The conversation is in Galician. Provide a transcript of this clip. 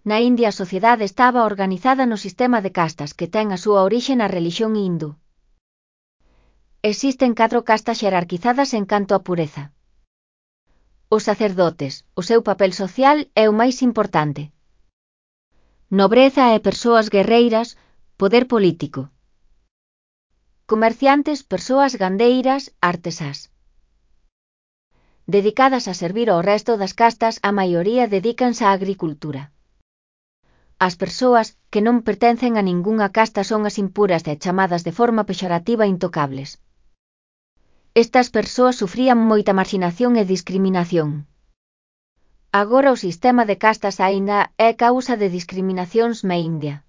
Na India a sociedade estaba organizada no sistema de castas que ten a súa orixe na relixión hindu. Existen 4 castas xerarquizadas en canto a pureza. Os sacerdotes, o seu papel social é o máis importante. Nobreza e persoas guerreiras, poder político. Comerciantes, persoas gandeiras, artesás. Dedicadas a servir ao resto das castas, a maioría dedícanse á agricultura. As persoas que non pertencen a ningunha casta son as impuras e chamadas de forma pexorativa intocables. Estas persoas sufrían moita marxinación e discriminación. Agora o sistema de castas aínda é causa de discriminacións na India.